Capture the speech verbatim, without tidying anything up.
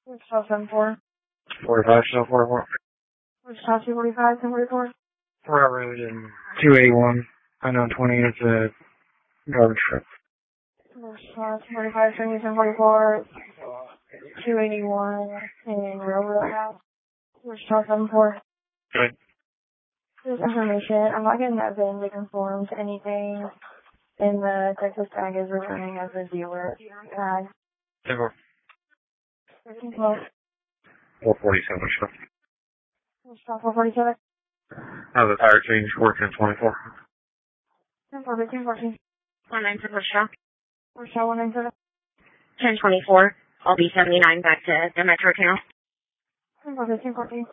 Wichita seven four. forty-five, still forty-four. Wichita two forty-five, ten forty-four. Fort Road and two eighty-one. Unknown twenty, it's a garbage truck. Wichita two forty-five, ten forty-four. two eighty-one in Railroad House. Wichita seven four. Good. This information, I'm not getting that V I N to conform to anything in the Texas tag is returning as a dealer tag. ten four. thirteen twelve. four forty-seven, sure. Wichita four forty-seven. How's the tire change? four ten twenty-four. ten four fifteen fourteen. one nine seven Wichita. Wichita one nine seven. ten twenty-four. I'll be seventy-nine back to the Metro Channel. ten four fifteen fourteen.